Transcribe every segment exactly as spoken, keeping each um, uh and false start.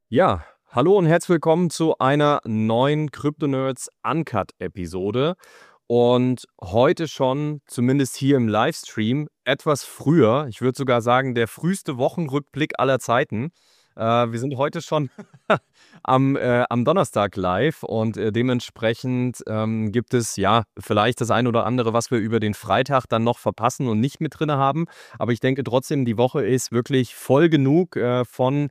Ja, hallo und herzlich willkommen zu einer neuen Crypto-Nerds Uncut-Episode. Und heute schon, zumindest hier im Livestream, etwas früher. Ich würde sogar sagen, der früheste Wochenrückblick aller Zeiten. Äh, wir sind heute schon am, äh, am Donnerstag live und äh, dementsprechend ähm, gibt es ja vielleicht das ein oder andere, was wir über den Freitag dann noch verpassen und nicht mit drin haben. Aber ich denke trotzdem, die Woche ist wirklich voll genug äh, von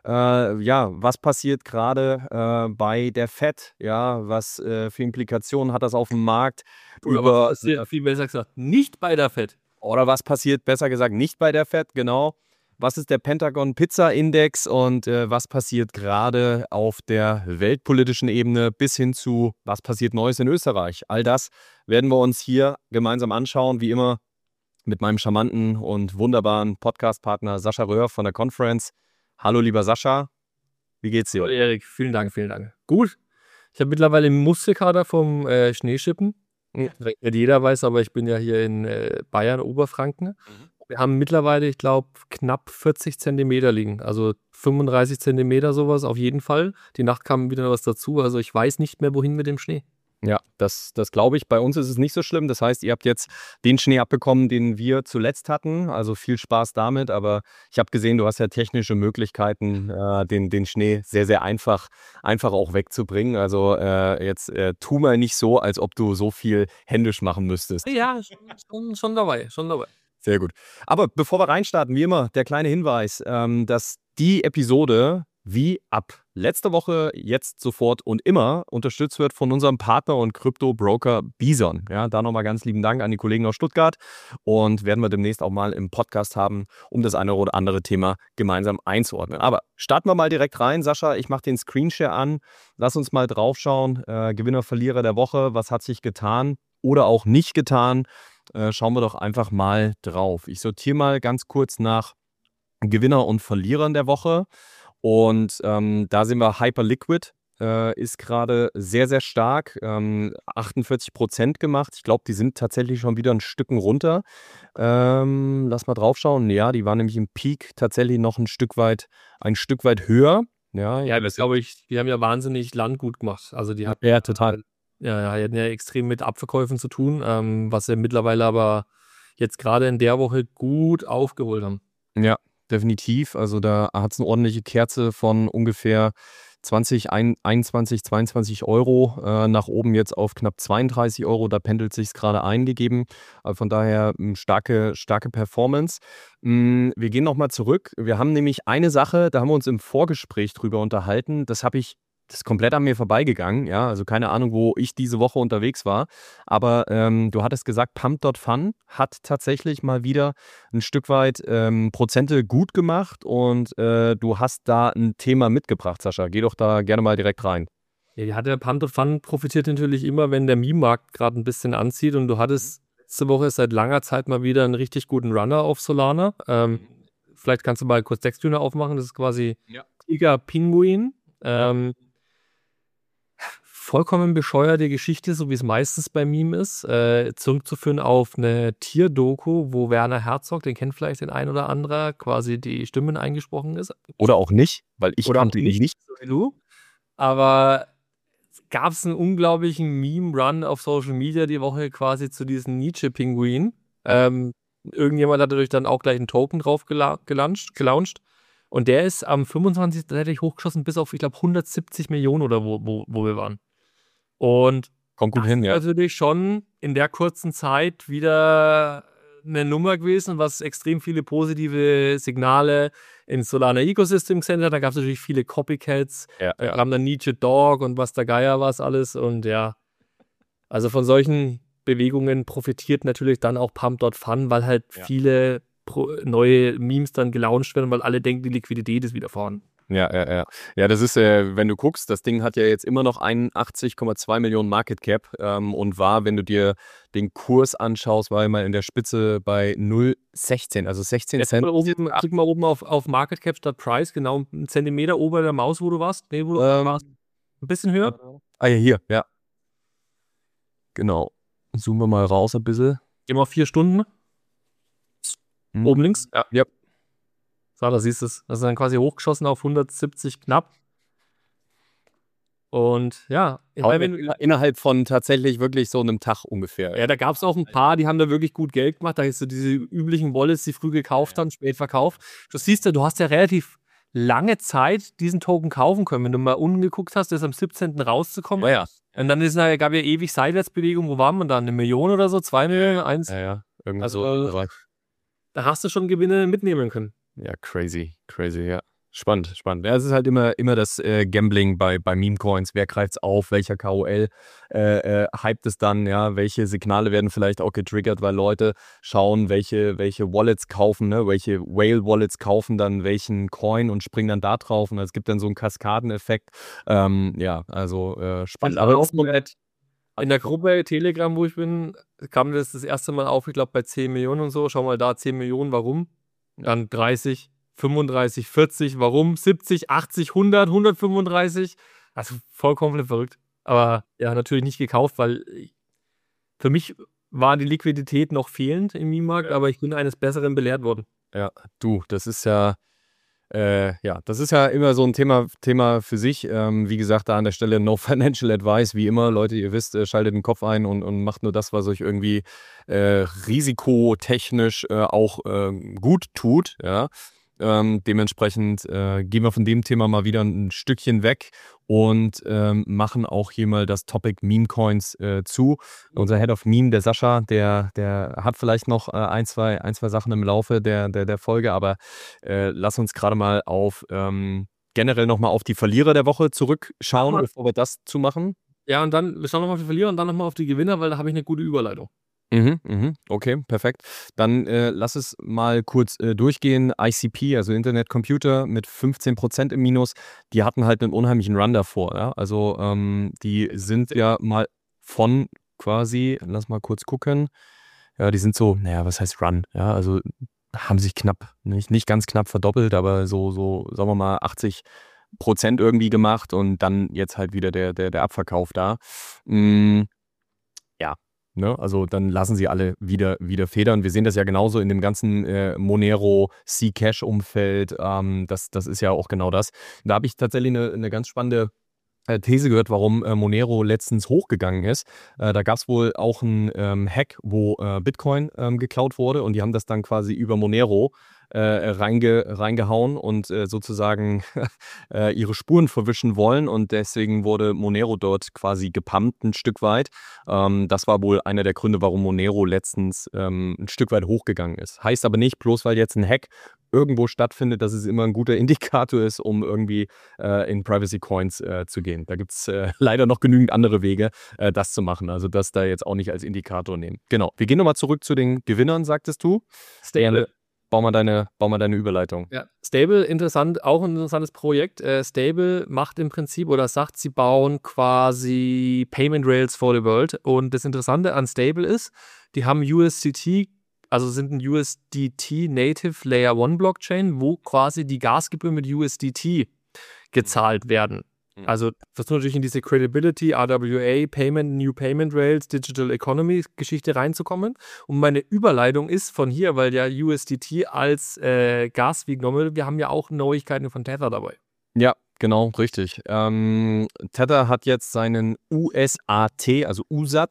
äh, ja, was passiert gerade äh, bei der Fed? Ja, was äh, für Implikationen hat das auf dem Markt? Oder was Über passiert, viel besser gesagt, nicht bei der Fed. oder was passiert, besser gesagt, nicht bei der Fed? Genau. Was ist der Pentagon Pizza Index und äh, was passiert gerade auf der weltpolitischen Ebene bis hin zu was passiert Neues in Österreich? All das werden wir uns hier gemeinsam anschauen, wie immer mit meinem charmanten und wunderbaren Podcast-Partner Sascha Röhr von der Conference. Hallo lieber Sascha, wie geht's dir? Hallo Erik, vielen Dank, vielen Dank. Gut, ich habe mittlerweile einen Muskelkater vom äh, Schneeschippen. Ja. Nicht jeder weiß, aber ich bin ja hier in äh, Bayern, Oberfranken. Wir haben mittlerweile, ich glaube, knapp vierzig Zentimeter liegen. Also fünfunddreißig Zentimeter sowas auf jeden Fall. Die Nacht kam wieder was dazu. Also ich weiß nicht mehr, wohin mit dem Schnee. Ja, das, das glaube ich. Bei uns ist es nicht so schlimm. Das heißt, ihr habt jetzt den Schnee abbekommen, den wir zuletzt hatten. Also viel Spaß damit. Aber ich habe gesehen, du hast ja technische Möglichkeiten, äh, den, den Schnee sehr, sehr einfach, einfach auch wegzubringen. Also äh, jetzt äh, tu mal nicht so, als ob du so viel händisch machen müsstest. Ja, schon, schon, schon dabei, schon dabei. Sehr gut. Aber bevor wir reinstarten, wie immer, der kleine Hinweis, ähm, dass die Episode wie ab letzter Woche, jetzt sofort und immer unterstützt wird von unserem Partner und Krypto-Broker Bison. Ja, da nochmal ganz lieben Dank an die Kollegen aus Stuttgart und werden wir demnächst auch mal im Podcast haben, um das eine oder andere Thema gemeinsam einzuordnen. Aber starten wir mal direkt rein. Sascha, ich mache den Screenshare an. Lass uns mal draufschauen. Äh, Gewinner, Verlierer der Woche. Was hat sich getan oder auch nicht getan? Äh, schauen wir doch einfach mal drauf. Ich sortiere mal ganz kurz nach Gewinner und Verlierern der Woche. Und ähm, da sehen wir Hyperliquid äh, ist gerade sehr, sehr stark. Ähm, achtundvierzig Prozent gemacht. Ich glaube, die sind tatsächlich schon wieder ein Stück runter. Ähm, lass mal draufschauen. Ja, die waren nämlich im Peak tatsächlich noch ein Stück weit, ein Stück weit höher. Ja, Ja, das glaube ich, die haben ja wahnsinnig Landgut gemacht. Also die hatten ja, total. Ja, ja, hatten ja extrem mit Abverkäufen zu tun, ähm, was sie mittlerweile aber jetzt gerade in der Woche gut aufgeholt haben. Ja, definitiv. Also da hat es eine ordentliche Kerze von ungefähr zwanzig, einundzwanzig, zweiundzwanzig Euro äh, nach oben jetzt auf knapp zweiunddreißig Euro. Da pendelt sich gerade eingegeben. Also von daher m, starke, starke Performance. M, wir gehen nochmal zurück. Wir haben nämlich eine Sache, da haben wir uns im Vorgespräch drüber unterhalten. Das habe ich Das ist komplett an mir vorbeigegangen, ja, also keine Ahnung, wo ich diese Woche unterwegs war, aber ähm, du hattest gesagt, Pump Punkt Fun hat tatsächlich mal wieder ein Stück weit ähm, Prozente gut gemacht und äh, du hast da ein Thema mitgebracht, Sascha. Geh doch da gerne mal direkt rein. Ja, die hat der Pump Punkt Fun profitiert natürlich immer, wenn der Meme-Markt gerade ein bisschen anzieht und du hattest letzte Woche seit langer Zeit mal wieder einen richtig guten Runner auf Solana. Ähm, vielleicht kannst du mal kurz Textüne aufmachen, das ist quasi Ja. Tiger Pinguin. Ähm, vollkommen bescheuerte Geschichte, so wie es meistens bei Meme ist, äh, zurückzuführen auf eine Tierdoku, wo Werner Herzog, den kennt vielleicht den ein oder anderer, quasi die Stimmen eingesprochen ist. Oder auch nicht, weil ich Oder auch kannte ihn nicht, nicht. so wie du. Aber gab es einen unglaublichen Meme-Run auf Social Media die Woche quasi zu diesem Nietzsche-Pinguin. Ähm, irgendjemand hat dadurch dann auch gleich einen Token drauf gela gelauncht, gelauncht. Und der ist am fünfundzwanzigsten tatsächlich hochgeschossen bis auf, ich glaube, hundertsiebzig Millionen oder wo, wo, wo wir waren. Und Kommt gut das hin, ist ja. natürlich schon in der kurzen Zeit wieder eine Nummer gewesen, was extrem viele positive Signale ins Solana Ecosystem gesendet hat. Da gab es natürlich viele Copycats. Ja, Da ja. kam dann Nietzsche Dog und was der Geier was alles. Und ja, also von solchen Bewegungen profitiert natürlich dann auch Pump Punkt Fun, weil halt Ja. viele pro neue Memes dann gelauncht werden, weil alle denken, die Liquidität ist wieder vorhanden. Ja, ja, ja. Ja, das ist, äh, wenn du guckst, das Ding hat ja jetzt immer noch einundachtzig Komma zwei Millionen Market Cap ähm, und war, wenn du dir den Kurs anschaust, war immer in der Spitze bei null Komma sechzehn, also sechzehn Jetzt Cent. mal oben, klick mal oben auf, auf Market Cap statt Price, genau einen Zentimeter ober der Maus, wo du warst. Nee, wo du Ähm, warst. Ein bisschen höher. Ah ja, hier, ja. Genau. Zoomen wir mal raus ein bisschen. Gehen wir auf vier Stunden. Hm. Oben links. Ja, ja. So, da siehst du es. Das ist dann quasi hochgeschossen auf hundertsiebzig knapp. Und ja, ich meine, wenn du- Innerhalb von tatsächlich wirklich so einem Tag ungefähr. ja, da gab es auch ein paar, die haben da wirklich gut Geld gemacht. Da ist so diese üblichen Wallets, die früh gekauft haben, spät verkauft. Du siehst ja, du hast ja relativ lange Zeit diesen Token kaufen können. Wenn du mal unten geguckt hast, der ist am siebzehnten rauszukommen. Ja, ja. Und dann ist, na, gab ja ewig Seitwärtsbewegung. Wo waren wir dann? Eine Million oder so? Zwei Millionen? Eins? Ja, ja. Irgendwie Also, so. Da hast du schon Gewinne mitnehmen können. Ja, crazy, crazy, ja. Spannend, spannend. Ja, es ist halt immer, immer das äh, Gambling bei, bei Meme-Coins. Wer greift's auf? Welcher K O L äh, äh, hypt es dann? Ja, welche Signale werden vielleicht auch getriggert, weil Leute schauen, welche, welche Wallets kaufen, ne? Welche Whale-Wallets kaufen dann welchen Coin und springen dann da drauf. Und es gibt dann so einen Kaskadeneffekt. Ähm, ja, also äh, spannend. Aber Aber auch in der Gruppe Telegram, wo ich bin, kam das das erste Mal auf, ich glaube bei zehn Millionen und so. Schau mal da, zehn Millionen, warum? Dann dreißig, fünfunddreißig, vierzig, warum? siebzig, achtzig, hundert, hundertfünfunddreißig. Also vollkommen verrückt. Aber ja, natürlich nicht gekauft, weil ich, für mich war die Liquidität noch fehlend im Meme-Markt, aber ich bin eines Besseren belehrt worden. Ja, du, das ist ja, äh, ja, das ist ja immer so ein Thema, Thema für sich. Ähm, wie gesagt, da an der Stelle no financial advice, wie immer. Leute, ihr wisst, äh, schaltet den Kopf ein und, und macht nur das, was euch irgendwie äh, risikotechnisch äh, auch äh, gut tut, ja. Ähm, dementsprechend äh, gehen wir von dem Thema mal wieder ein Stückchen weg und ähm, machen auch hier mal das Topic Meme-Coins äh, zu. Unser Head of Meme, der Sascha, der, der hat vielleicht noch äh, ein, zwei, ein, zwei Sachen im Laufe der, der, der Folge, aber äh, lass uns gerade mal auf ähm, generell nochmal auf die Verlierer der Woche zurückschauen, Aber- bevor wir das zu machen. Ja, und dann, wir schauen nochmal auf die Verlierer und dann nochmal auf die Gewinner, weil da habe ich eine gute Überleitung. Mhm, mhm, okay, perfekt. Dann äh, lass es mal kurz äh, durchgehen. I C P, also Internet Computer, mit fünfzehn Prozent im Minus, die hatten halt einen unheimlichen Run davor. Ja? Also ähm, die sind ja mal von quasi, lass mal kurz gucken, ja, die sind so, naja, was heißt Run? Ja, also haben sich knapp, nicht, nicht ganz knapp verdoppelt, aber so, so, sagen wir mal, achtzig Prozent irgendwie gemacht und dann jetzt halt wieder der, der, der Abverkauf da. Mm, ja. Ne? Also dann lassen sie alle wieder, wieder federn. Wir sehen das ja genauso in dem ganzen äh, Monero C-Cash-Umfeld. Ähm, das, das ist ja auch genau das. Da habe ich tatsächlich eine, eine ganz spannende äh, These gehört, warum äh, Monero letztens hochgegangen ist. Äh, da gab es wohl auch einen ähm, Hack, wo äh, Bitcoin ähm, geklaut wurde und die haben das dann quasi über Monero äh, reinge, reingehauen und äh, sozusagen äh, ihre Spuren verwischen wollen und deswegen wurde Monero dort quasi gepumpt ein Stück weit. Ähm, das war wohl einer der Gründe, warum Monero letztens ähm, ein Stück weit hochgegangen ist. Heißt aber nicht, bloß weil jetzt ein Hack irgendwo stattfindet, dass es immer ein guter Indikator ist, um irgendwie äh, in Privacy Coins äh, zu gehen. Da gibt es äh, leider noch genügend andere Wege, äh, das zu machen. Also das da jetzt auch nicht als Indikator nehmen. Genau. Wir gehen nochmal zurück zu den Gewinnern, sagtest du. Stable. Bau mal deine, bau mal deine Überleitung. Ja, Stable, interessant, auch ein interessantes Projekt. Äh, Stable macht im Prinzip oder sagt, sie bauen quasi Payment Rails for the World. Und das Interessante an Stable ist, die haben U S D T, also sind ein U S D T Native Layer eins Blockchain, wo quasi die Gasgebühren mit U S D T gezahlt werden. Also versuchen natürlich in diese Credibility, R W A, Payment, New Payment Rails, Digital Economy Geschichte reinzukommen. Und meine Überleitung ist von hier, weil ja U S D T als äh, Gas wie genommen wird, wir haben ja auch Neuigkeiten von Tether dabei. Ja, genau, richtig. Ähm, Tether hat jetzt seinen U S A T, also U S A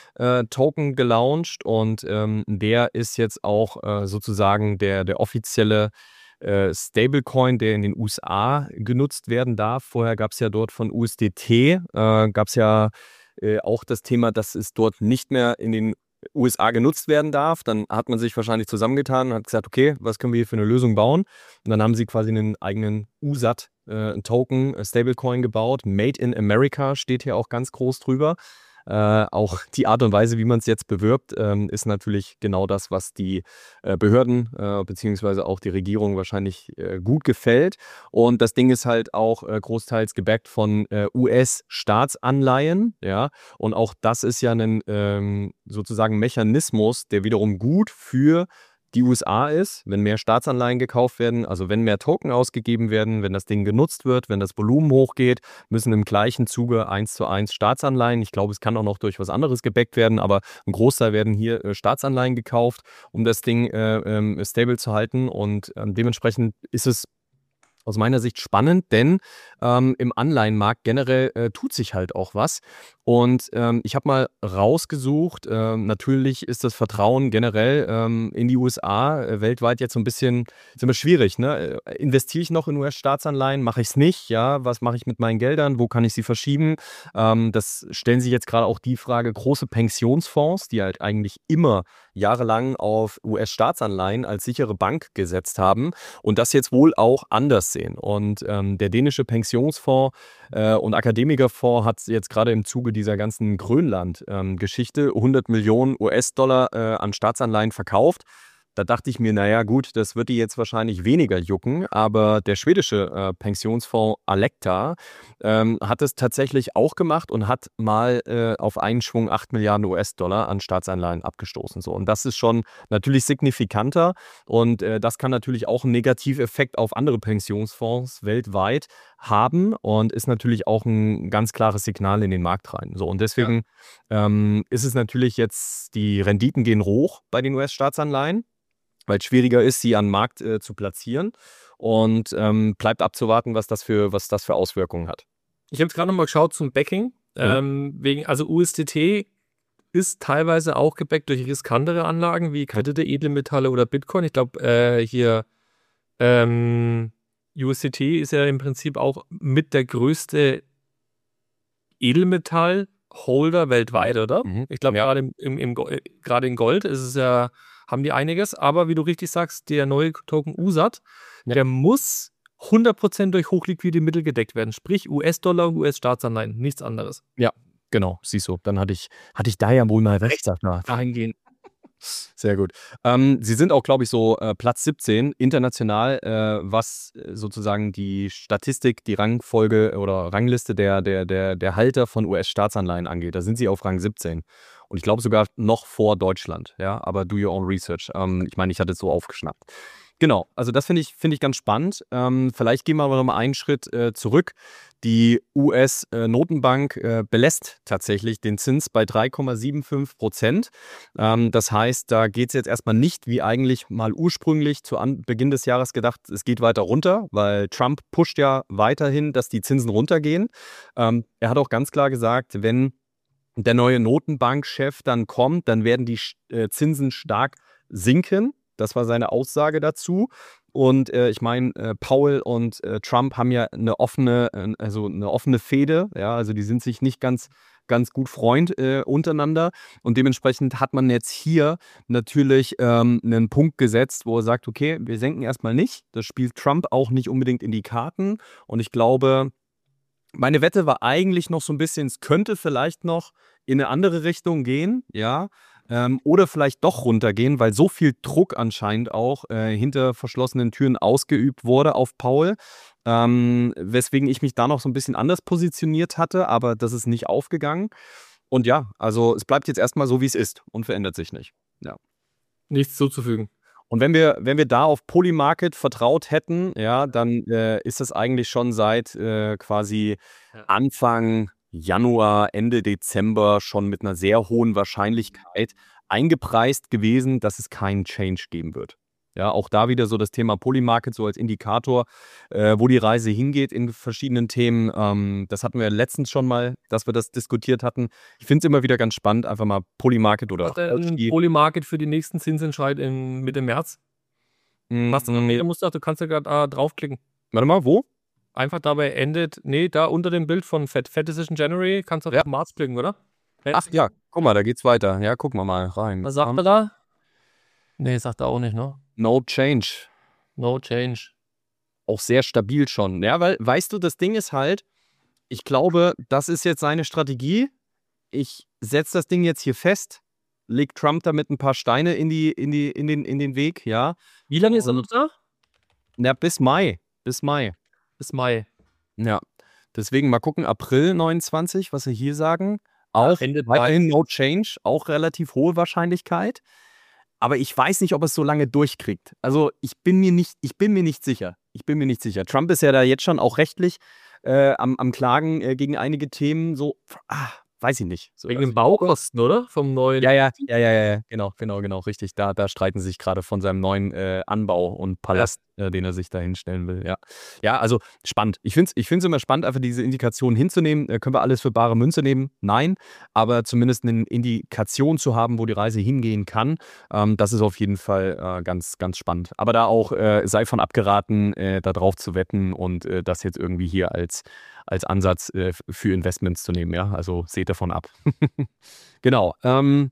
T-Token gelauncht und ähm, der ist jetzt auch äh, sozusagen der, der offizielle äh, Stablecoin, der in den U S A genutzt werden darf. Vorher gab es ja dort von U S D T, äh, gab es ja äh, auch das Thema, dass es dort nicht mehr in den U S A genutzt werden darf. Dann hat man sich wahrscheinlich zusammengetan und hat gesagt, okay, was können wir hier für eine Lösung bauen? Und dann haben sie quasi einen eigenen U S A T, äh, einen Token, äh, Stablecoin gebaut. Made in America steht hier auch ganz groß drüber. Äh, auch die Art und Weise, wie man es jetzt bewirbt, ähm, ist natürlich genau das, was die äh, Behörden äh, beziehungsweise auch die Regierung wahrscheinlich äh, gut gefällt. Und das Ding ist halt auch äh, großteils gebackt von äh, U S-Staatsanleihen. Ja? Und auch das ist ja ein ähm, sozusagen Mechanismus, der wiederum gut für die U S A ist, wenn mehr Staatsanleihen gekauft werden, also wenn mehr Token ausgegeben werden, wenn das Ding genutzt wird, wenn das Volumen hochgeht, müssen im gleichen Zuge eins zu eins Staatsanleihen. Ich glaube, es kann auch noch durch was anderes gebackt werden, aber ein Großteil werden hier äh, Staatsanleihen gekauft, um das Ding äh, ähm, stable zu halten und äh, dementsprechend ist es aus meiner Sicht spannend, denn ähm, im Anleihenmarkt generell äh, tut sich halt auch was. Und ähm, ich habe mal rausgesucht, ähm, natürlich ist das Vertrauen generell ähm, in die U S A äh, weltweit jetzt so ein bisschen ist immer schwierig. Ne? Äh, Investiere ich noch in U S-Staatsanleihen? Mache ich es nicht? Ja, was mache ich mit meinen Geldern? Wo kann ich sie verschieben? Ähm, das stellen sich jetzt gerade auch die Frage, große Pensionsfonds, die halt eigentlich immer jahrelang auf U S-Staatsanleihen als sichere Bank gesetzt haben und das jetzt wohl auch anders sehen. Und ähm, der dänische Pensionsfonds äh, und Akademikerfonds hat jetzt gerade im Zuge dieser ganzen Grönland-Geschichte ähm, hundert Millionen U S-Dollar äh, an Staatsanleihen verkauft. Da dachte ich mir, naja gut, das wird die jetzt wahrscheinlich weniger jucken, aber der schwedische äh, Pensionsfonds Alecta ähm, hat es tatsächlich auch gemacht und hat mal äh, auf einen Schwung acht Milliarden U S-Dollar an Staatsanleihen abgestoßen. So. Und das ist schon natürlich signifikanter und äh, das kann natürlich auch einen Negativeffekt auf andere Pensionsfonds weltweit haben und ist natürlich auch ein ganz klares Signal in den Markt rein. So, und deswegen ja. ähm, ist es natürlich jetzt, die Renditen gehen hoch bei den U S-Staatsanleihen, weil es schwieriger ist, sie an den Markt äh, zu platzieren. Und ähm, bleibt abzuwarten, was das für, was das für Auswirkungen hat. Ich habe gerade noch mal geschaut zum Backing. Ja. Ähm, wegen, also U S D T ist teilweise auch gebackt durch riskantere Anlagen wie Kredite, Edelmetalle oder Bitcoin. Ich glaube, äh, hier ähm, U S D T ist ja im Prinzip auch mit der größte Edelmetall-Holder weltweit, oder? Mhm. Ich glaube, ja. gerade im, im, im, gerade in Gold ist es ja, haben die einiges. Aber wie du richtig sagst, der neue Token U S A T, ja. der muss hundert Prozent durch hochliquide Mittel gedeckt werden. Sprich U S-Dollar und U S-Staatsanleihen, nichts anderes. Ja, genau, siehst du. Dann hatte ich, hatte ich da ja wohl mal recht. Dahingehend. Sehr gut. Ähm, Sie sind auch, glaube ich, so äh, Platz siebzehn international, äh, was äh, sozusagen die Statistik, die Rangfolge oder Rangliste der, der, der, der Halter von U S-Staatsanleihen angeht. Da sind Sie auf Rang siebzehn. Und ich glaube sogar noch vor Deutschland. Ja, aber do your own research. Ähm, ich meine, ich hatte es so aufgeschnappt. Genau, also das finde ich, find ich ganz spannend. Ähm, vielleicht gehen wir aber noch mal einen Schritt äh, zurück. Die U S-Notenbank äh, belässt tatsächlich den Zins bei drei Komma fünfundsiebzig Prozent. Ähm, das heißt, da geht es jetzt erstmal nicht, wie eigentlich mal ursprünglich zu An- Beginn des Jahres gedacht, es geht weiter runter, weil Trump pusht ja weiterhin, dass die Zinsen runtergehen. Ähm, er hat auch ganz klar gesagt, wenn der neue Notenbankchef dann kommt, dann werden die äh, Zinsen stark sinken. Das war seine Aussage dazu. Und äh, ich meine, äh, Powell und äh, Trump haben ja eine offene, äh, also eine offene Fehde. Ja, also die sind sich nicht ganz, ganz gut Freund äh, untereinander. Und dementsprechend hat man jetzt hier natürlich ähm, einen Punkt gesetzt, wo er sagt, okay, wir senken erstmal nicht. Das spielt Trump auch nicht unbedingt in die Karten. Und ich glaube, meine Wette war eigentlich noch so ein bisschen, es könnte vielleicht noch in eine andere Richtung gehen, ja, ähm, oder vielleicht doch runtergehen, weil so viel Druck anscheinend auch äh, hinter verschlossenen Türen ausgeübt wurde auf Powell, ähm, weswegen ich mich da noch so ein bisschen anders positioniert hatte, aber das ist nicht aufgegangen. Und ja, also es bleibt jetzt erstmal so, wie es ist und verändert sich nicht. Ja. Nichts zuzufügen. Und wenn wir, wenn wir da auf Polymarket vertraut hätten, ja, dann äh, ist das eigentlich schon seit äh, quasi Anfang Januar, Ende Dezember schon mit einer sehr hohen Wahrscheinlichkeit eingepreist gewesen, dass es keinen Change geben wird. Ja, auch da wieder so das Thema Polymarket so als Indikator, äh, wo die Reise hingeht in verschiedenen Themen. Ähm, das hatten wir letztens schon mal, dass wir das diskutiert hatten. Ich finde es immer wieder ganz spannend, einfach mal Polymarket oder Macht er ein Polymarket für die nächsten Zinsentscheid in Mitte März? Mm, Was, nee. Du, musst, du kannst ja gerade da draufklicken. Warte mal, wo? Einfach dabei endet, nee, da unter dem Bild von Fed, Fed Decision January, kannst du auf ja. März klicken, oder? Ach ja, guck mal, da geht's weiter. Ja, gucken wir mal rein. Was sagt um, er da? Nee, sagt er auch nicht, ne? No change. No change. Auch sehr stabil schon. Ja, weil, weißt du, das Ding ist halt, ich glaube, das ist jetzt seine Strategie. Ich setze das Ding jetzt hier fest, leg Trump damit ein paar Steine in, die, in, die, in, den, in den Weg, ja. Wie lange ist er noch da? Ja, bis Mai. Bis Mai. Bis Mai. Ja. Deswegen mal gucken, April neunundzwanzig, was sie hier sagen. Auch Ende weiterhin No Change, auch relativ hohe Wahrscheinlichkeit. Aber ich weiß nicht, ob es so lange durchkriegt. Also ich bin mir nicht, ich bin mir nicht sicher. Ich bin mir nicht sicher. Trump ist ja da jetzt schon auch rechtlich äh, am, am Klagen äh, gegen einige Themen. So, ah, weiß ich nicht. So, Wegen also den Baukosten, oder? Vom neuen. Ja, ja, ja, ja, ja, ja, genau, genau, genau, richtig. Da, da streiten sie sich gerade von seinem neuen äh, Anbau und Palast, äh, den er sich da hinstellen will. Ja, ja, also spannend. Ich finde es ich find's immer spannend, einfach diese Indikationen hinzunehmen. Äh, können wir alles für bare Münze nehmen? Nein, aber zumindest eine Indikation zu haben, wo die Reise hingehen kann, ähm, das ist auf jeden Fall äh, ganz, ganz spannend. Aber da auch äh, sei von abgeraten, äh, da drauf zu wetten und äh, das jetzt irgendwie hier als, als Ansatz äh, für Investments zu nehmen. Ja, also seht davon ab. Genau. Ähm,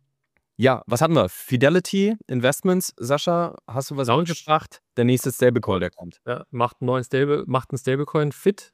ja, was hatten wir? Fidelity Investments. Sascha, hast du was gebracht? Der nächste Stablecoin, der kommt. Ja, macht einen neuen Stable, macht einen Stablecoin fit.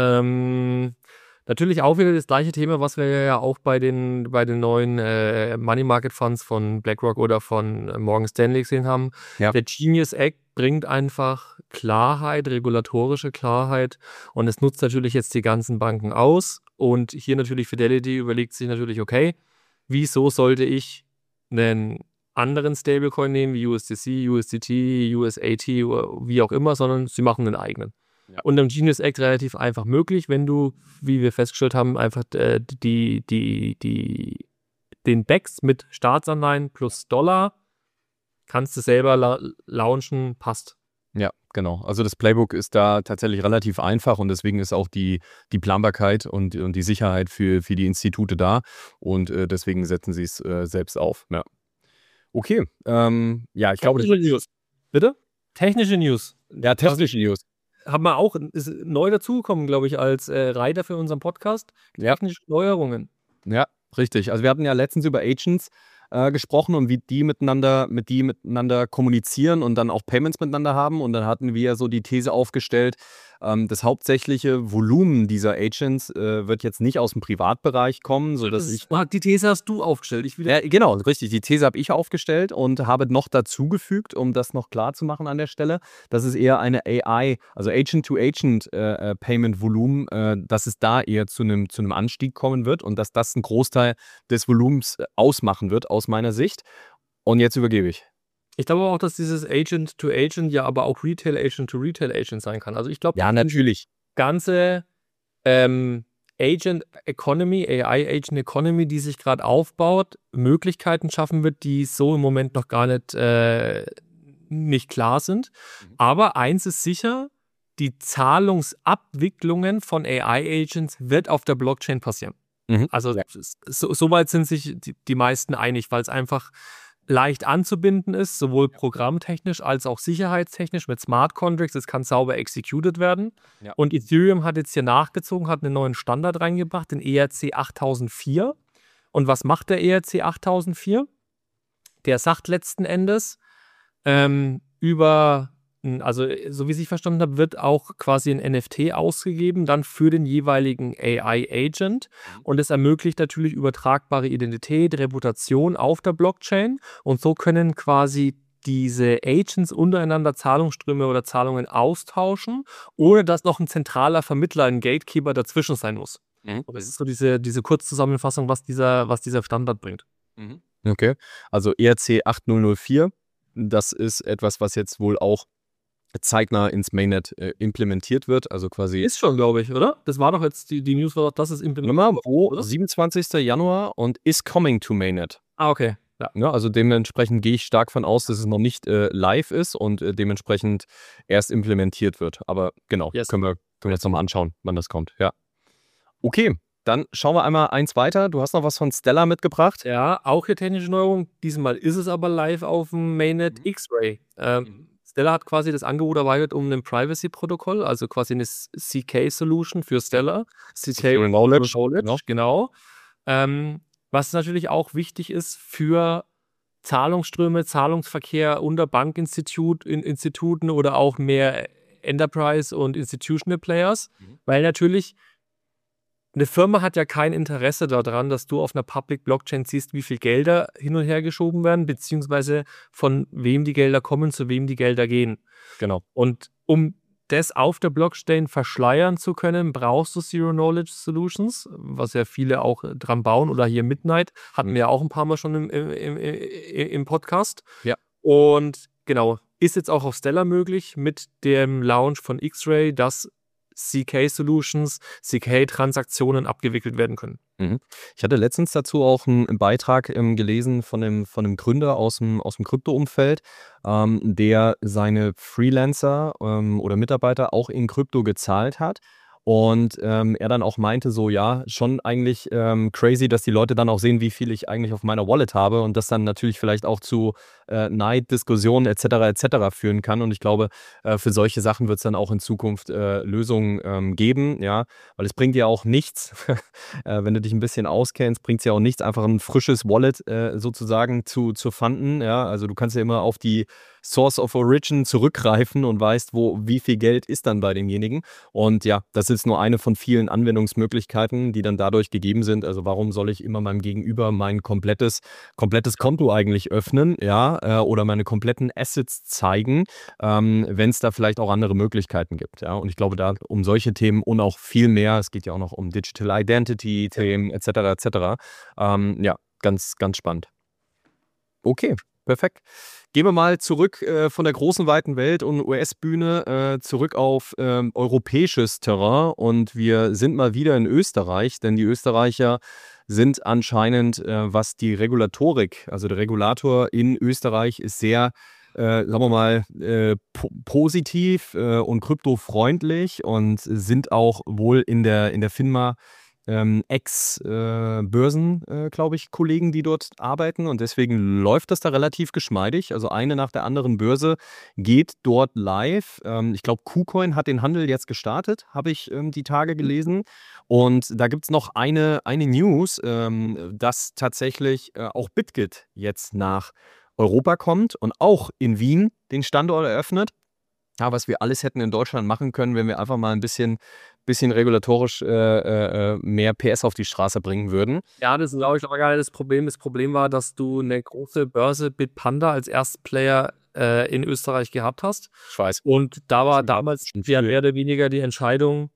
Ähm, natürlich auch wieder das gleiche Thema, was wir ja auch bei den, bei den neuen äh, Money Market Funds von BlackRock oder von äh, Morgan Stanley gesehen haben. Ja. Der Genius Act bringt einfach Klarheit, regulatorische Klarheit, und es nutzt natürlich jetzt die ganzen Banken aus. Und hier natürlich Fidelity überlegt sich natürlich, okay, wieso sollte ich einen anderen Stablecoin nehmen, wie U S D C, U S D T, U S A T, wie auch immer, sondern sie machen einen eigenen. Ja. Und im Genius Act relativ einfach möglich, wenn du, wie wir festgestellt haben, einfach äh, die, die, die, den Backs mit Staatsanleihen plus Dollar kannst du selber la launchen, passt. Ja, genau. Also das Playbook ist da tatsächlich relativ einfach und deswegen ist auch die, die Planbarkeit und, und die Sicherheit für, für die Institute da und äh, deswegen setzen sie es äh, selbst auf. Ja. Okay. Ähm, ja, ich glaube. Technische News. Bitte? Technische News. Ja, technische News. Haben wir auch, ist neu dazugekommen, glaube ich, als äh, Reiter für unseren Podcast. Ja. Technische Neuerungen. Ja, richtig. Also wir hatten ja letztens über Agents äh, gesprochen und wie die miteinander, mit die miteinander kommunizieren und dann auch Payments miteinander haben. Und dann hatten wir so die These aufgestellt, ähm, das hauptsächliche Volumen dieser Agents äh, wird jetzt nicht aus dem Privatbereich kommen, sodass ich. Die These hast du aufgestellt. Ich Ja, genau, richtig. Die These habe ich aufgestellt und habe noch dazugefügt, um das noch klar zu machen an der Stelle, dass es eher eine A I, also Agent-to-Agent-Payment-Volumen, äh, äh, dass es da eher zu einem zu einem Anstieg kommen wird und dass das einen Großteil des Volumens äh, ausmachen wird, aus meiner Sicht. Und jetzt übergebe ich. Ich glaube auch, dass dieses Agent-to-Agent ja aber auch Retail-Agent-to-Retail-Agent sein kann. Also ich glaube, Ja, natürlich. ganze ähm, Agent Economy, A I Agent Economy, die sich gerade aufbaut, Möglichkeiten schaffen wird, die so im Moment noch gar nicht, äh, nicht klar sind. Mhm. Aber eins ist sicher, die Zahlungsabwicklungen von A I Agents wird auf der Blockchain passieren. Mhm. Also Ja. so, soweit sind sich die, die meisten einig, weil es einfach leicht anzubinden ist, sowohl programmtechnisch als auch sicherheitstechnisch mit Smart Contracts. Es kann sauber executed werden. Ja. Und Ethereum hat jetzt hier nachgezogen, hat einen neuen Standard reingebracht, den E R C achttausendvier. Und was macht der E R C achttausendvier? Der sagt letzten Endes, ähm, über, also so wie ich verstanden habe, wird auch quasi ein N F T ausgegeben, dann für den jeweiligen A I-Agent. Mhm. Und es ermöglicht natürlich übertragbare Identität, Reputation auf der Blockchain. Und so können quasi diese Agents untereinander Zahlungsströme oder Zahlungen austauschen, ohne dass noch ein zentraler Vermittler, ein Gatekeeper dazwischen sein muss. Mhm. Und das ist so diese, diese Kurzzusammenfassung, was dieser, was dieser Standard bringt. Mhm. Okay, also E R C achttausendvier, das ist etwas, was jetzt wohl auch zeitnah ins Mainnet äh, implementiert wird, also quasi. Ist schon, glaube ich, oder? Das war doch jetzt, die, die News war doch, dass es implementiert Nummer wo oder? siebenundzwanzigster Januar und is coming to Mainnet. Ah, okay. Ja. Ja, also dementsprechend gehe ich stark von aus, dass es noch nicht äh, live ist und äh, dementsprechend erst implementiert wird. Aber genau, Yes. können wir, können wir jetzt nochmal anschauen, wann das kommt. Ja. Okay, dann schauen wir einmal eins weiter. Du hast noch was von Stellar mitgebracht. Ja, auch hier technische Neuerung. Diesmal ist es aber live auf dem Mainnet Mhm. X-Ray. Ähm, Mhm. Stellar hat quasi das Angebot erweitert um ein Privacy-Protokoll, also quasi eine C K-Solution für Stellar. C K Secure Knowledge, Knowledge, genau. genau. Ähm, was natürlich auch wichtig ist für Zahlungsströme, Zahlungsverkehr unter Bankinstitut, in Instituten oder auch mehr Enterprise und Institutional Players, Mhm. weil natürlich eine Firma hat ja kein Interesse daran, dass du auf einer Public Blockchain siehst, wie viel Gelder hin und her geschoben werden, beziehungsweise von wem die Gelder kommen, zu wem die Gelder gehen. Genau. Und um das auf der Blockchain verschleiern zu können, brauchst du Zero-Knowledge-Solutions, was ja viele auch dran bauen, oder hier Midnight, hatten Mhm. wir ja auch ein paar Mal schon im, im, im, im Podcast. Ja. Und genau, ist jetzt auch auf Stellar möglich mit dem Launch von X-Ray, dass C K-Solutions, C K-Transaktionen abgewickelt werden können. Mhm. Ich hatte letztens dazu auch einen Beitrag ähm, gelesen von einem, von einem Gründer aus dem, aus dem Krypto-Umfeld, ähm, der seine Freelancer ähm, oder Mitarbeiter auch in Krypto gezahlt hat. Und ähm, er dann auch meinte so, ja, schon eigentlich ähm, crazy, dass die Leute dann auch sehen, wie viel ich eigentlich auf meiner Wallet habe und das dann natürlich vielleicht auch zu äh, Neid, Diskussionen et cetera et cetera führen kann. Und ich glaube, äh, für solche Sachen wird es dann auch in Zukunft äh, Lösungen ähm, geben, ja, weil es bringt ja auch nichts, äh, wenn du dich ein bisschen auskennst, bringt es ja auch nichts, einfach ein frisches Wallet äh, sozusagen zu, zu fanden, ja, also du kannst ja immer auf die Source of Origin zurückgreifen und weißt, wo, wie viel Geld ist dann bei demjenigen. Und ja, das ist nur eine von vielen Anwendungsmöglichkeiten, die dann dadurch gegeben sind. Also warum soll ich immer meinem Gegenüber mein komplettes, komplettes Konto eigentlich öffnen, ja, äh, oder meine kompletten Assets zeigen, ähm, wenn es da vielleicht auch andere Möglichkeiten gibt, ja. Und ich glaube, da um solche Themen und auch viel mehr, es geht ja auch noch um Digital Identity Themen et cetera et cetera. Ähm, ja, ganz, ganz spannend. Okay, perfekt. Gehen wir mal zurück äh, von der großen, weiten Welt und U S-Bühne äh, zurück auf ähm, europäisches Terrain und wir sind mal wieder in Österreich, denn die Österreicher sind anscheinend, äh, was die Regulatorik, also der Regulator in Österreich ist sehr, äh, sagen wir mal, äh, po- positiv äh, und kryptofreundlich und sind auch wohl in der, in der FINMA ähm, Ex-Börsen, äh, glaube ich, Kollegen, die dort arbeiten und deswegen läuft das da relativ geschmeidig. Also eine nach der anderen Börse geht dort live. Ähm, ich glaube, KuCoin hat den Handel jetzt gestartet, habe ich ähm, die Tage gelesen. Und da gibt es noch eine, eine News, ähm, dass tatsächlich äh, auch BitGit jetzt nach Europa kommt und auch in Wien den Standort eröffnet. Ja, was wir alles hätten in Deutschland machen können, wenn wir einfach mal ein bisschen, bisschen regulatorisch äh, äh, mehr P S auf die Straße bringen würden. Ja, das ist, glaube ich, aber gar nicht das Problem. Das Problem war, dass du eine große Börse Bitpanda als Erstplayer äh, in Österreich gehabt hast. Ich weiß. Und da war Schon damals schon ja viel. mehr oder weniger die Entscheidung,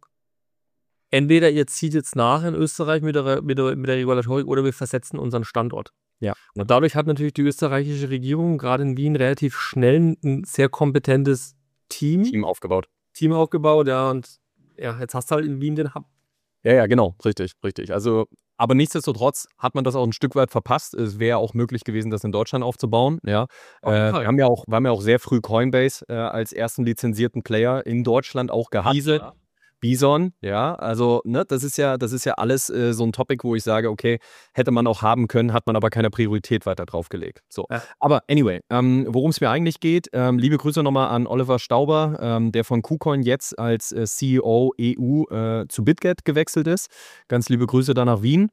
entweder ihr zieht jetzt nach in Österreich mit der, mit der, mit der Regulatorik oder wir versetzen unseren Standort. Ja. Und dadurch hat natürlich die österreichische Regierung gerade in Wien relativ schnell ein sehr kompetentes Team, Team aufgebaut. Team aufgebaut, ja, und ja, jetzt hast du halt in Wien den Hub. Ja, ja, genau, richtig, richtig. Also, aber nichtsdestotrotz hat man das auch ein Stück weit verpasst. Es wäre auch möglich gewesen, das in Deutschland aufzubauen. Ja, Auf jeden äh, Fall. wir haben ja auch, wir haben ja auch sehr früh Coinbase äh, als ersten lizenzierten Player in Deutschland auch gehabt. Bison. Bison, ja, also ne, das ist ja, das ist ja alles äh, so ein Topic, wo ich sage, okay, hätte man auch haben können, hat man aber keine Priorität weiter drauf gelegt. So. Ja. Aber anyway, ähm, worum es mir eigentlich geht, ähm, liebe Grüße nochmal an Oliver Stauber, ähm, der von KuCoin jetzt als äh, C E O E U äh, zu BitGet gewechselt ist. Ganz liebe Grüße da nach Wien.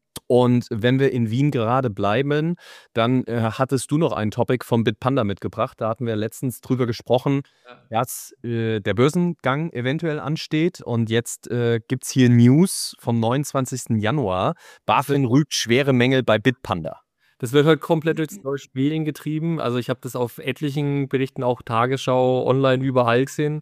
Und wenn wir in Wien gerade bleiben, dann äh, hattest du noch ein Topic vom Bitpanda mitgebracht. Da hatten wir letztens drüber gesprochen, Ja. dass äh, der Börsengang eventuell ansteht. Und jetzt äh, gibt es hier News vom neunundzwanzigsten Januar. BaFin rügt schwere Mängel bei Bitpanda. Das wird halt komplett durchs deutsche Medien getrieben. Also ich habe das auf etlichen Berichten, auch Tagesschau, online, überall gesehen.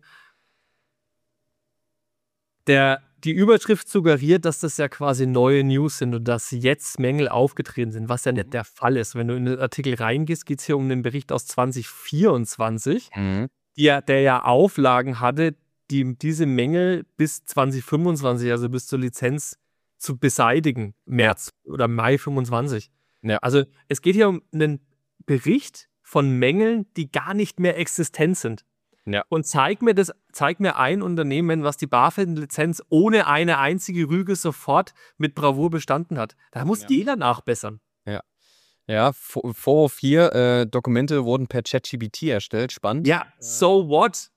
Der, die Überschrift suggeriert, dass das ja quasi neue News sind und dass jetzt Mängel aufgetreten sind, was ja nicht der Fall ist. Wenn du in den Artikel reingehst, geht es hier um einen Bericht aus zwanzig vierundzwanzig, Mhm. der, der ja Auflagen hatte, die, diese Mängel bis zwanzig fünfundzwanzig, also bis zur Lizenz, zu beseitigen. März oder Mai fünfundzwanzig. Ja. Also es geht hier um einen Bericht von Mängeln, die gar nicht mehr existent sind. Ja. Und zeig mir das, zeig mir ein Unternehmen, was die BaFin-Lizenz ohne eine einzige Rüge sofort mit Bravour bestanden hat. Da muss Ja. jeder nachbessern. Ja, vier vier äh, Dokumente wurden per ChatGPT erstellt. Spannend. Ja, so what?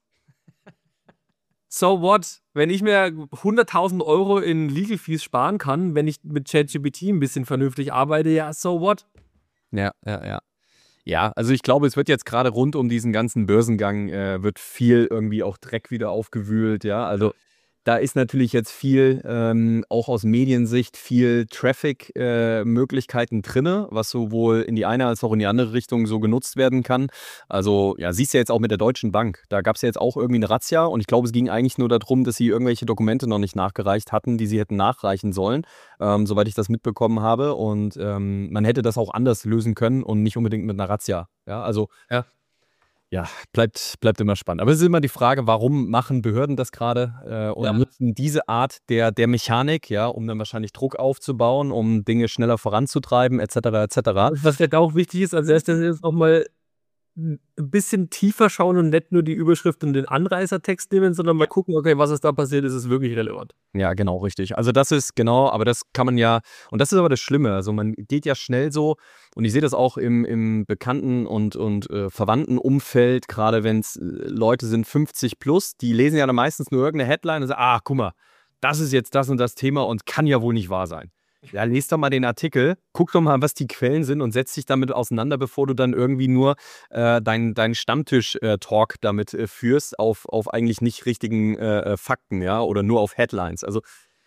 So what? Wenn ich mir hunderttausend Euro in Legal Fees sparen kann, wenn ich mit ChatGPT ein bisschen vernünftig arbeite, ja, so what? Ja, ja, ja. Ja, also ich glaube, es wird jetzt gerade rund um diesen ganzen Börsengang, äh, wird viel irgendwie auch Dreck wieder aufgewühlt, ja. Also da ist natürlich jetzt viel, ähm, auch aus Mediensicht, viel Traffic-Möglichkeiten drinne, was sowohl in die eine als auch in die andere Richtung so genutzt werden kann. Also ja, siehst du ja jetzt auch mit der Deutschen Bank. Da gab es ja jetzt auch irgendwie eine Razzia und ich glaube, es ging eigentlich nur darum, dass sie irgendwelche Dokumente noch nicht nachgereicht hatten, die sie hätten nachreichen sollen, ähm, soweit ich das mitbekommen habe. Und ähm, man hätte das auch anders lösen können und nicht unbedingt mit einer Razzia. Ja, also Ja. Ja, bleibt, bleibt immer spannend. Aber es ist immer die Frage, warum machen Behörden das gerade äh, und Ja. nutzen diese Art der, der Mechanik, ja, um dann wahrscheinlich Druck aufzubauen, um Dinge schneller voranzutreiben, et cetera, et cetera. Was vielleicht auch wichtig ist, als erstes ist auch mal ein bisschen tiefer schauen und nicht nur die Überschrift und den Anreißertext nehmen, sondern mal gucken, okay, was ist da passiert, ist es wirklich relevant. Ja, genau, richtig. Also das ist genau, aber das kann man ja, und das ist aber das Schlimme, also man geht ja schnell so, und ich sehe das auch im, im Bekannten- und, und äh, Verwandtenumfeld, gerade wenn es äh, Leute sind fünfzig plus, die lesen ja dann meistens nur irgendeine Headline und sagen, ah, guck mal, das ist jetzt das und das Thema und kann ja wohl nicht wahr sein. Ja, lest doch mal den Artikel, guck doch mal, was die Quellen sind und setz dich damit auseinander, bevor du dann irgendwie nur äh, deinen dein Stammtisch-Talk damit äh, führst auf, auf eigentlich nicht richtigen äh, Fakten, ja, oder nur auf Headlines. Also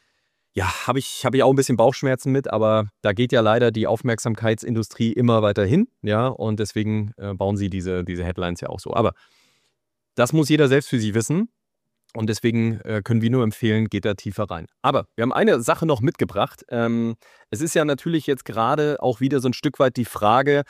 ja, habe ich, hab ich auch ein bisschen Bauchschmerzen mit, aber da geht ja leider die Aufmerksamkeitsindustrie immer weiter hin, ja, und deswegen äh, bauen sie diese, diese Headlines ja auch so. Aber das muss jeder selbst für sich wissen. Und deswegen äh, können wir nur empfehlen, geht da tiefer rein. Aber wir haben eine Sache noch mitgebracht. Ähm, es ist ja natürlich jetzt gerade auch wieder so ein Stück weit die Frage,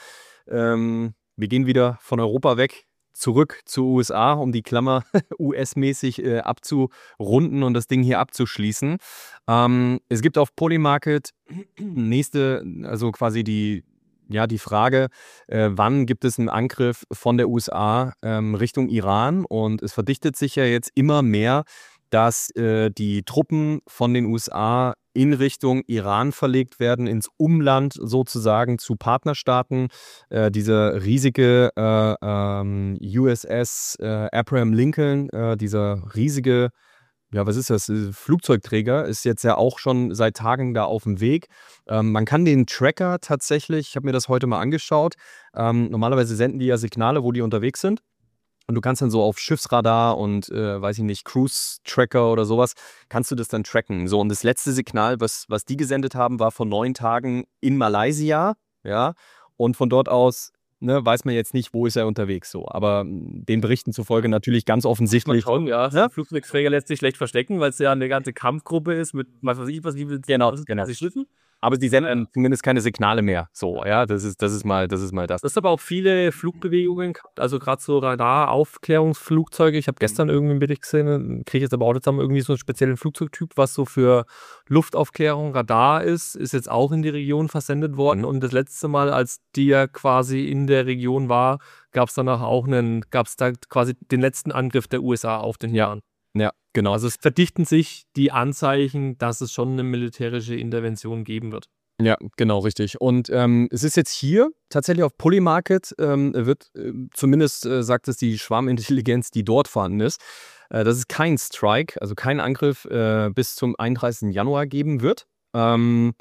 ähm, wir gehen wieder von Europa weg, zurück zu U S A, um die Klammer U S-mäßig äh, abzurunden und das Ding hier abzuschließen. Ähm, es gibt auf Polymarket nächste, also quasi die Ja, die Frage, äh, wann gibt es einen Angriff von der U S A ähm, Richtung Iran? Und es verdichtet sich ja jetzt immer mehr, dass äh, die Truppen von den U S A in Richtung Iran verlegt werden, ins Umland sozusagen zu Partnerstaaten. Äh, diese riesige äh, ähm, U S S äh, Abraham Lincoln, äh, dieser riesige, ja, was ist das? Äh, Flugzeugträger ist jetzt ja auch schon seit Tagen da auf dem Weg. Ähm, man kann den Tracker tatsächlich, ich habe mir das heute mal angeschaut, ähm, normalerweise senden die ja Signale, wo die unterwegs sind. Und du kannst dann so auf Schiffsradar und, äh, weiß ich nicht, Cruise-Tracker oder sowas, kannst du das dann tracken. So, und das letzte Signal, was, was die gesendet haben, war vor neun Tagen in Malaysia, ja. Und von dort aus, ne, weiß man jetzt nicht, wo ist er unterwegs so. Aber mh, den Berichten zufolge natürlich ganz offensichtlich. Schon, ja. Ja? Ein Flugzeugträger lässt sich schlecht verstecken, weil es ja eine ganze Kampfgruppe ist mit, was weiß ich, was wie viel Genau, genau. Schiffen. Aber sie senden zumindest keine Signale mehr. So, ja, das ist, das ist mal, das ist mal das. Das ist aber auch viele Flugbewegungen gehabt, also gerade so Radar-Aufklärungsflugzeuge. Ich habe gestern irgendwie einen Bericht gesehen, kriege ich jetzt aber auch nicht zusammen, irgendwie so einen speziellen Flugzeugtyp, was so für Luftaufklärung, Radar ist, ist jetzt auch in die Region versendet worden. Und das letzte Mal, als die ja quasi in der Region war, gab es danach auch einen, gab es da quasi den letzten Angriff der U S A auf den Iran. Ja, genau. Also es verdichten sich die Anzeichen, dass es schon eine militärische Intervention geben wird. Ja, genau, richtig. Und ähm, es ist jetzt hier tatsächlich auf Polymarket, ähm, wird äh, zumindest äh, sagt es die Schwarmintelligenz, die dort vorhanden ist, äh, dass es kein Strike, also kein Angriff äh, bis zum einunddreißigsten Januar geben wird. Ähm,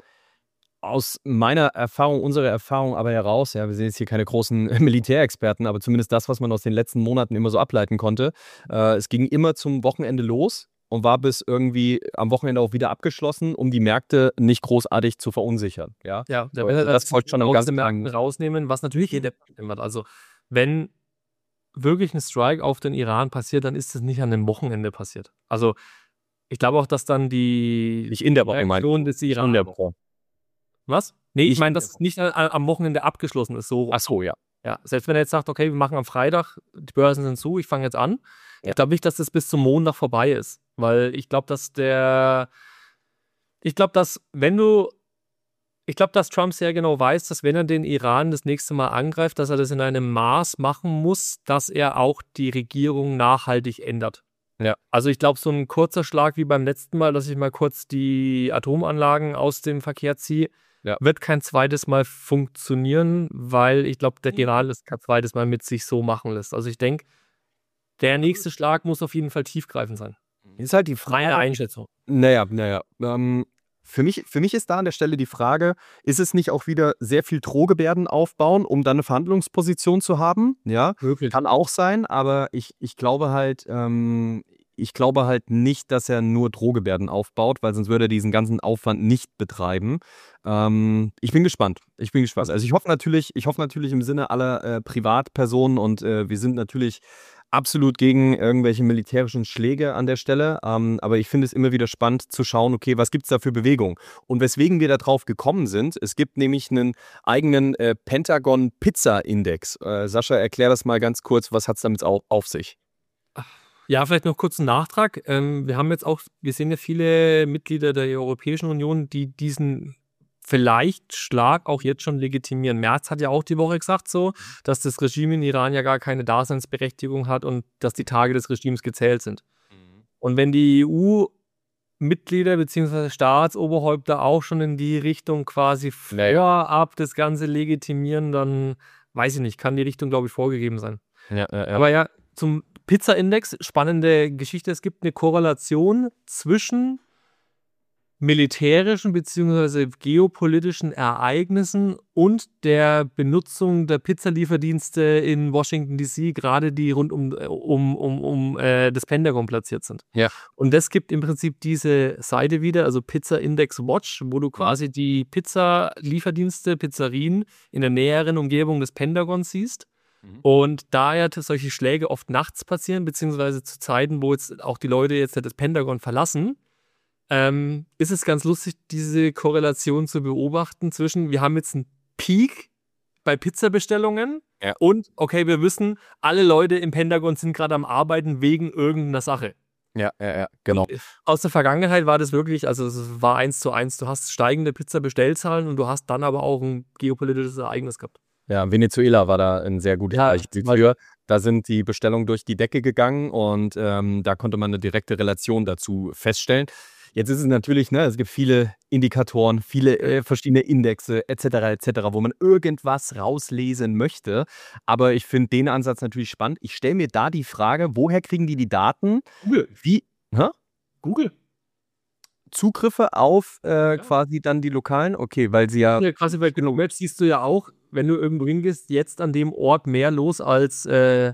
aus meiner Erfahrung, unserer Erfahrung aber heraus, ja, wir sind jetzt hier keine großen Militärexperten, aber zumindest das, was man aus den letzten Monaten immer so ableiten konnte, äh, es ging immer zum Wochenende los und war bis irgendwie am Wochenende auch wieder abgeschlossen, um die Märkte nicht großartig zu verunsichern. Ja, Ja, der So, will also halt das folgt schon am aus ganz den Märkten langen. rausnehmen, was natürlich jeder wird. Also wenn wirklich ein Strike auf den Iran passiert, dann ist es nicht an dem Wochenende passiert. Also ich glaube auch, dass dann die Nicht in der Woche, meine Reaktion des ich. Iran. In der Woche. Was? Nee, ich Nicht meine, in der dass es nicht a- am Wochenende abgeschlossen ist. So. Ach so, ja. Ja, selbst wenn er jetzt sagt, okay, wir machen am Freitag, die Börsen sind zu, ich fange jetzt an. Ja. Ich glaube nicht, dass das bis zum Montag vorbei ist. Weil ich glaube, dass der. Ich glaube, dass, wenn du. Ich glaube, dass Trump sehr genau weiß, dass wenn er den Iran das nächste Mal angreift, dass er das in einem Maß machen muss, dass er auch die Regierung nachhaltig ändert. Ja. Also ich glaube, so ein kurzer Schlag wie beim letzten Mal, dass ich mal kurz die Atomanlagen aus dem Verkehr ziehe, Ja. wird kein zweites Mal funktionieren, weil ich glaube, der Iran es kein zweites Mal mit sich so machen lässt. Also ich denke, der nächste Schlag muss auf jeden Fall tiefgreifend sein. Ist halt die Meine Frage. Einschätzung. Naja, naja. Ähm, für mich, für mich ist da an der Stelle die Frage, ist es nicht auch wieder sehr viel Drohgebärden aufbauen, um dann eine Verhandlungsposition zu haben? Ja, Wirklich. kann auch sein, aber ich, ich glaube halt, ähm, ich glaube halt nicht, dass er nur Drohgebärden aufbaut, weil sonst würde er diesen ganzen Aufwand nicht betreiben. Ähm, ich bin gespannt. Ich bin gespannt. Also ich hoffe natürlich, ich hoffe natürlich im Sinne aller äh, Privatpersonen und äh, wir sind natürlich absolut gegen irgendwelche militärischen Schläge an der Stelle, ähm, aber ich finde es immer wieder spannend zu schauen, okay, was gibt es da für Bewegung? Und weswegen wir da drauf gekommen sind, es gibt nämlich einen eigenen äh, Pentagon-Pizza-Index. Äh, Sascha, erklär das mal ganz kurz, was hat es damit auf, auf sich? Ja, vielleicht noch kurz einen Nachtrag. Ähm, wir haben jetzt auch, wir sehen ja viele Mitglieder der Europäischen Union, die diesen vielleicht Schlag auch jetzt schon legitimieren. Merz hat ja auch die Woche gesagt so, dass das Regime in Iran ja gar keine Daseinsberechtigung hat und dass die Tage des Regimes gezählt sind. Mhm. Und wenn die E U-Mitglieder bzw. Staatsoberhäupter auch schon in die Richtung quasi vorab das Ganze legitimieren, dann weiß ich nicht, kann die Richtung, glaube ich, vorgegeben sein. Ja, ja, ja. Aber ja, zum Pizza-Index, spannende Geschichte. Es gibt eine Korrelation zwischen militärischen bzw. geopolitischen Ereignissen und der Benutzung der Pizzalieferdienste in Washington D C, gerade die rund um, um, um, um äh, das Pentagon platziert sind. Ja. Und das gibt im Prinzip diese Seite wieder, also Pizza Index Watch, wo du quasi die Pizzalieferdienste, Pizzerien in der näheren Umgebung des Pentagons siehst. Und da ja solche Schläge oft nachts passieren, beziehungsweise zu Zeiten, wo jetzt auch die Leute jetzt das Pentagon verlassen, ähm, ist es ganz lustig, diese Korrelation zu beobachten zwischen, wir haben jetzt einen Peak bei Pizzabestellungen ja. und, okay, wir wissen, alle Leute im Pentagon sind gerade am Arbeiten wegen irgendeiner Sache. Ja, ja, ja, genau. Und aus der Vergangenheit war das wirklich, also es war eins zu eins, du hast steigende Pizzabestellzahlen und du hast dann aber auch ein geopolitisches Ereignis gehabt. Ja, Venezuela war da ein sehr gutes ja, Beispiel für. Da sind die Bestellungen durch die Decke gegangen und ähm, da konnte man eine direkte Relation dazu feststellen. Jetzt ist es natürlich, ne, es gibt viele Indikatoren, viele äh, verschiedene Indexe et cetera et cetera, wo man irgendwas rauslesen möchte. Aber ich finde den Ansatz natürlich spannend. Ich stelle mir da die Frage, woher kriegen die die Daten? Google. Wie? Hä? Google. Zugriffe auf äh, ja. quasi dann die lokalen? Okay, weil sie ja... ja quasi bei Google Maps siehst du ja auch, wenn du irgendwo hingehst, jetzt an dem Ort mehr los als, äh,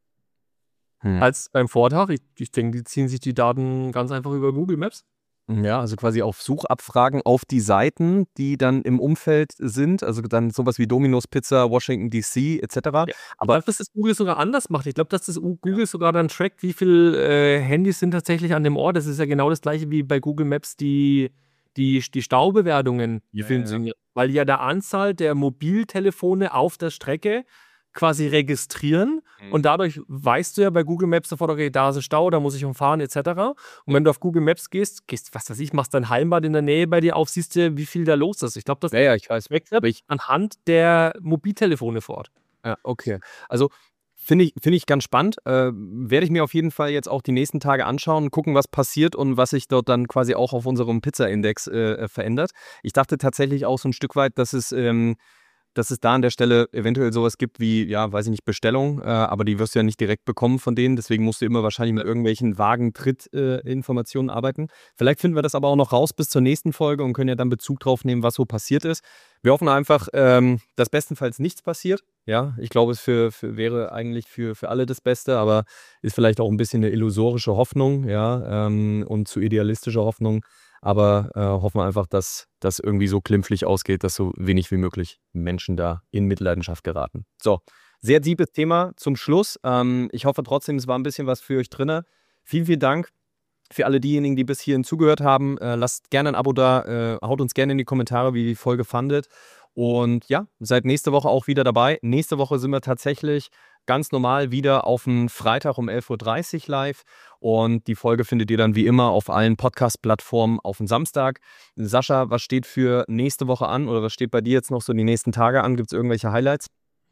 hm. als beim Vortag. Ich, ich denke, die ziehen sich die Daten ganz einfach über Google Maps. Ja, also quasi auf Suchabfragen auf die Seiten, die dann im Umfeld sind, also dann sowas wie Domino's Pizza, Washington D C et cetera. Ja, aber dass das Google sogar anders macht. Ich glaube, dass das Google ja. sogar dann trackt, wie viele äh, Handys sind tatsächlich an dem Ort. Das ist ja genau das gleiche wie bei Google Maps die, die, die Staubewertungen ja, finden, ja. weil ja der Anzahl der Mobiltelefone auf der Strecke quasi registrieren mhm. und dadurch weißt du ja bei Google Maps sofort, okay, da ist ein Stau, da muss ich umfahren et cetera. Und wenn du auf Google Maps gehst, gehst, was weiß ich, machst dein Heimbad in der Nähe bei dir auf, siehst du, wie viel da los ist. Ich glaube, das ja, ja, ich weiß. aber ich anhand der Mobiltelefone vor Ort. Ja, okay. Also finde ich, find ich ganz spannend. Äh, werde ich mir auf jeden Fall jetzt auch die nächsten Tage anschauen, gucken, was passiert und was sich dort dann quasi auch auf unserem Pizza-Index äh, verändert. Ich dachte tatsächlich auch so ein Stück weit, dass es ähm, dass es da an der Stelle eventuell sowas gibt wie, ja, weiß ich nicht, Bestellung, äh, aber die wirst du ja nicht direkt bekommen von denen, deswegen musst du immer wahrscheinlich mit irgendwelchen vagen Trittinformationen äh, arbeiten. Vielleicht finden wir das aber auch noch raus bis zur nächsten Folge und können ja dann Bezug drauf nehmen, was so passiert ist. Wir hoffen einfach, ähm, dass bestenfalls nichts passiert. Ja, ich glaube, es für, für, wäre eigentlich für, für alle das Beste, aber ist vielleicht auch ein bisschen eine illusorische Hoffnung, ja, ähm, und zu idealistische Hoffnung. Aber äh, hoffen wir einfach, dass das irgendwie so klimpflich ausgeht, dass so wenig wie möglich Menschen da in Mitleidenschaft geraten. So, sehr deepes Thema zum Schluss. Ähm, ich hoffe trotzdem, es war ein bisschen was für euch drin. Vielen, vielen Dank für alle diejenigen, die bis hierhin zugehört haben. Äh, lasst gerne ein Abo da, äh, haut uns gerne in die Kommentare, wie ihr die Folge fandet. Und ja, seid nächste Woche auch wieder dabei. Nächste Woche sind wir tatsächlich ganz normal wieder auf einen Freitag um elf Uhr dreißig live. Und die Folge findet ihr dann wie immer auf allen Podcast-Plattformen auf den Samstag. Sascha, was steht für nächste Woche an oder was steht bei dir jetzt noch so die nächsten Tage an? Gibt es irgendwelche Highlights?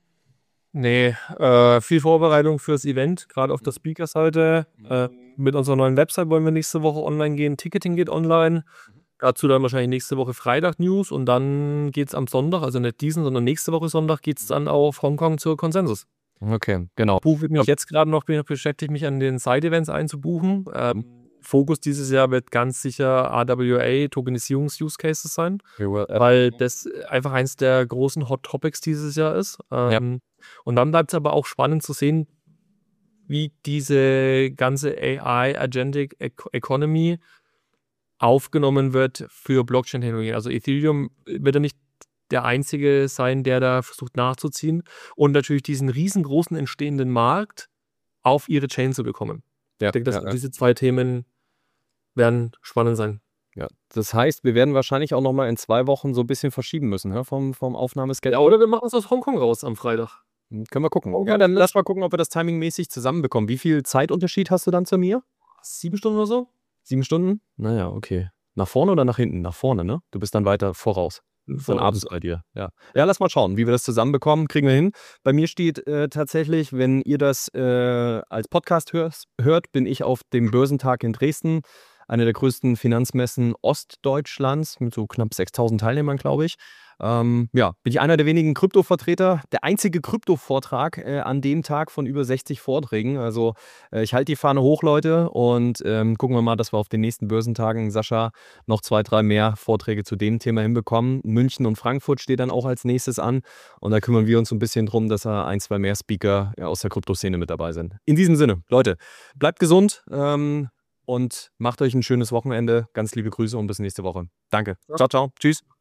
Nee, äh, viel Vorbereitung fürs Event, gerade auf der Speaker-Seite. Äh, mit unserer neuen Website wollen wir nächste Woche online gehen. Ticketing geht online. Dazu dann wahrscheinlich nächste Woche Freitag News und dann geht es am Sonntag, also nicht diesen, sondern nächste Woche Sonntag geht es dann auf Hongkong zur Konsensus. Okay, genau. Buche mich jetzt gerade noch, bin beschäftigt, mich an den Side-Events einzubuchen. Ähm, Fokus dieses Jahr wird ganz sicher A W A, Tokenisierungs-Use-Cases sein, well, äh, weil das einfach eins der großen Hot Topics dieses Jahr ist. Ähm, ja. Und dann bleibt es aber auch spannend zu sehen, wie diese ganze A I-Agentic Economy aufgenommen wird für Blockchain-Technologien. Also Ethereum wird ja nicht der Einzige sein, der da versucht nachzuziehen. Und natürlich diesen riesengroßen entstehenden Markt auf ihre Chain zu bekommen. Ja, ich denke, dass ja, ja. diese zwei Themen werden spannend sein. Ja, das heißt, wir werden wahrscheinlich auch nochmal in zwei Wochen so ein bisschen verschieben müssen, ne, vom, vom Aufnahmeschedule. Ja, oder wir machen es aus Hongkong raus am Freitag. Können wir gucken. Oh, Ja, dann lass mal gucken, ob wir das timingmäßig zusammenbekommen. Wie viel Zeitunterschied hast du dann zu mir? Sieben Stunden oder so? Sieben Stunden? Naja, okay. Nach vorne oder nach hinten? Nach vorne, ne? Du bist dann weiter voraus. Dann abends bei dir. Ja. ja, lass mal schauen, wie wir das zusammenbekommen. Kriegen wir hin. Bei mir steht äh, tatsächlich, wenn ihr das äh, als Podcast hörst, hört, bin ich auf dem Börsentag in Dresden. Eine der größten Finanzmessen Ostdeutschlands mit so knapp sechstausend Teilnehmern, glaube ich. Ähm, ja, bin ich einer der wenigen Krypto-Vertreter. Der einzige Krypto-Vortrag äh, an dem Tag von über sechzig Vorträgen. Also äh, ich halte die Fahne hoch, Leute. Und ähm, gucken wir mal, dass wir auf den nächsten Börsentagen, Sascha, noch zwei, drei mehr Vorträge zu dem Thema hinbekommen. München und Frankfurt steht dann auch als nächstes an. Und da kümmern wir uns so ein bisschen drum, dass da ein, zwei mehr Speaker ja, aus der Kryptoszene mit dabei sind. In diesem Sinne, Leute, bleibt gesund. Ähm, Und macht euch ein schönes Wochenende. Ganz liebe Grüße und bis nächste Woche. Danke. Ciao, ciao. Tschüss.